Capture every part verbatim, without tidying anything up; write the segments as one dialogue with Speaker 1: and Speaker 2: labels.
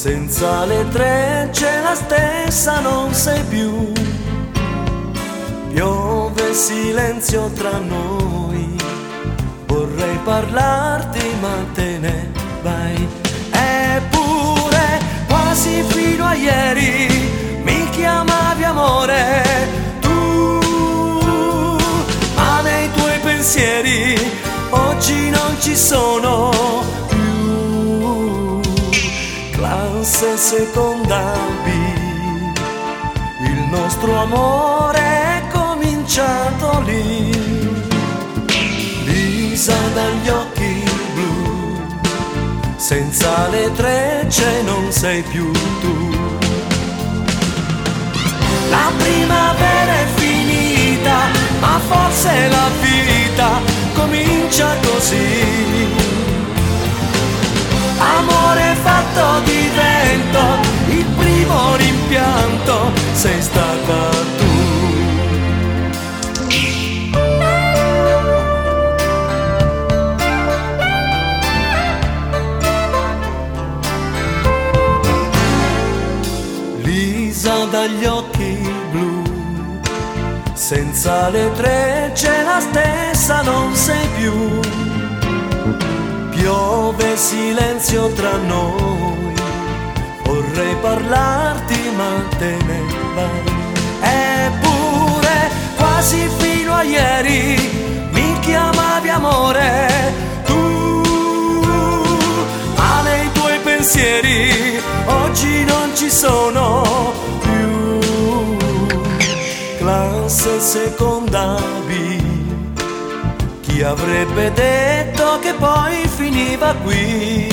Speaker 1: Senza le trecce la stessa non sei più. Piove silenzio tra noi. Vorrei parlarti ma te ne vai. Eppure quasi fino a ieri mi chiamavi amore. Tu, ma nei tuoi pensieri oggi non ci sono più. Classe seconda B, il nostro amore è cominciato lì. Lisa dagli occhi blu, senza le trecce non sei più tu. La primavera è finita, ma forse la vita comincia così. Amore fatto di vento, il primo rimpianto sei stata tu. Lisa dagli occhi blu, senza le trecce la stessa non sei più. Piove silenzio tra noi, vorrei parlarti ma te ne vai. Eppure quasi fino a ieri mi chiamavi amore. Tu, ma nei tuoi pensieri oggi non ci sono più. Classe seconda B, chi avrebbe detto che poi finiva qui?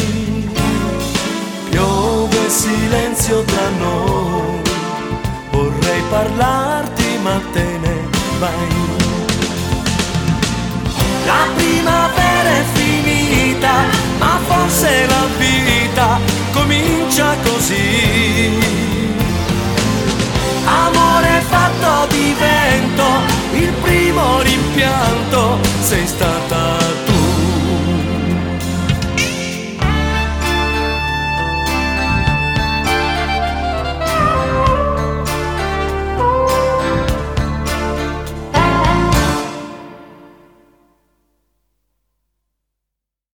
Speaker 1: Piove silenzio tra noi, vorrei parlarti ma te ne vai. La primavera è finita, ma forse la vita comincia così. Amore fatto di vento, il primo rimpianto sei stato